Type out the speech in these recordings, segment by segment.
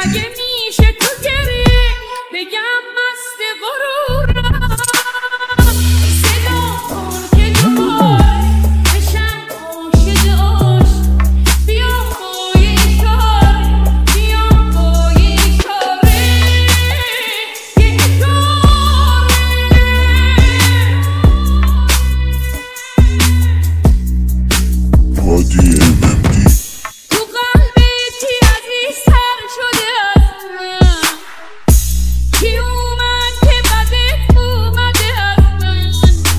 مگه میشه تو گریه بگم مست غرورم صدا کن که دوباره بشم عاشق عشق بیام با یه اشاره بیام با یه اشاره یه اشاره هادی MMD تو قلبی عزیز سر شده از من کی اومد که بدت اومده از من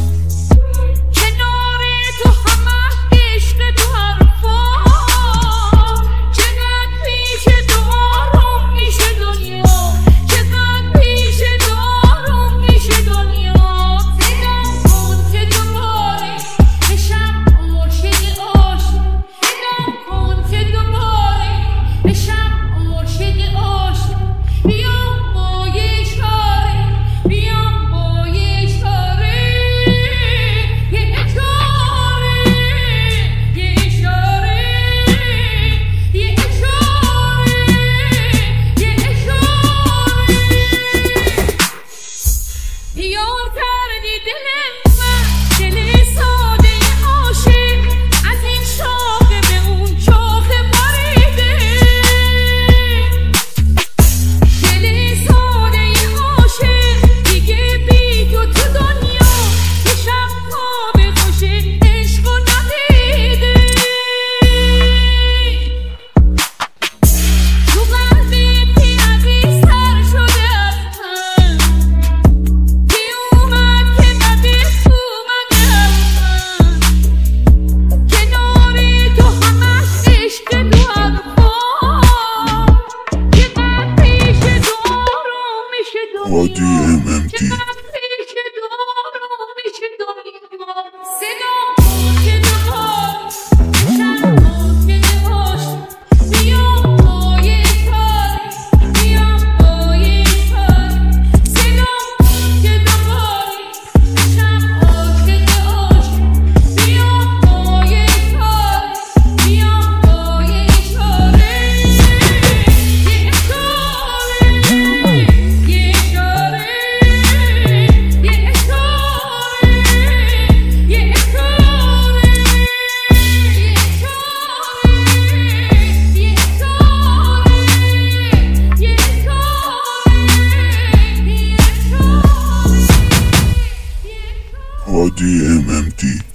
کنار تو همه عشق تو حرفا چقدر پیش تو آروم میشه دنیا چقدر پیش تو آروم میشه دنیا صدا کن که دوباره بشم عاشق عاشق صدا کن که دوباره بشم عاشق عاشق بیام با یه اشاره بیام با یه اشاره یه اشاره یه اشاره یه اشاره یه اشاره بیار کردی دل من دل ساده عاشق از این شاخه به اون شاخه پریده دل ساده عاشق دیگه بی تو دنیا یه شب خواب خوش عشق و ندیده تو قلبی عزیز سر شده از من کی اومد که بدت اومده از من کنار تو همش عشق تو حرفا چقدر پیش تو آروم میشه هادی دنیا MMD چقدر پیش تو آروم میشه دنیا صدا کن که دوباره بشم عاشق عاشق بیام با یه اشاره بیام با یه اشاره صدا کن که دوباره بشم عاشق عاشق بیام با یه اشاره بیام با یه اشاره یه اشاره یه اشاره یه اشاره یه هادی MMD